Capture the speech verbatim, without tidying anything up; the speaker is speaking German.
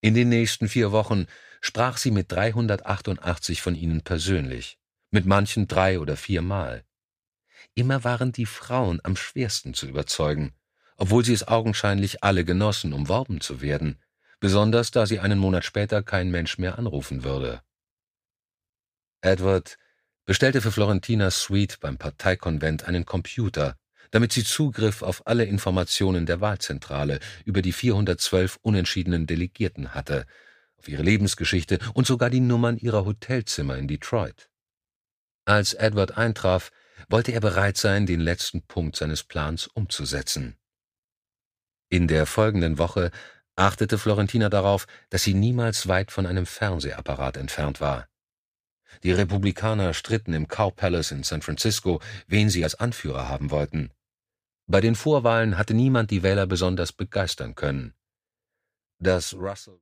In den nächsten vier Wochen sprach sie mit dreihundertachtundachtzig von ihnen persönlich, mit manchen drei oder viermal. Immer waren die Frauen am schwersten zu überzeugen, obwohl sie es augenscheinlich alle genossen, umworben zu werden, besonders da sie einen Monat später kein Mensch mehr anrufen würde. Edward bestellte für Florentinas Suite beim Parteikonvent einen Computer, damit sie Zugriff auf alle Informationen der Wahlzentrale über die vierhundertzwölf unentschiedenen Delegierten hatte, auf ihre Lebensgeschichte und sogar die Nummern ihrer Hotelzimmer in Detroit. Als Edward eintraf, wollte er bereit sein, den letzten Punkt seines Plans umzusetzen. In der folgenden Woche achtete Florentina darauf, dass sie niemals weit von einem Fernsehapparat entfernt war. Die Republikaner stritten im Cow Palace in San Francisco, wen sie als Anführer haben wollten. Bei den Vorwahlen hatte niemand die Wähler besonders begeistern können. Dass Russell